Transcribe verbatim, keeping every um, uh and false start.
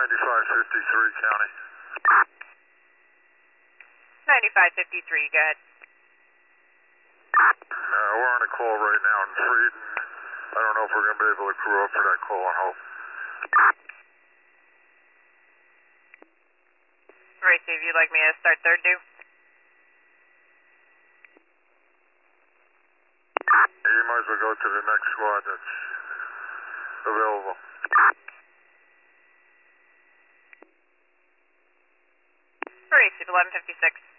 ninety-five fifty-three, County. ninety-five fifty-three, go ahead. Uh, we're on a call right now in Frieden. I don't know if we're going to be able to crew up for that call, I hope. Racy, if you'd like me to start third due. You might as well go to the next squad that's available. Racy, eleven fifty-six.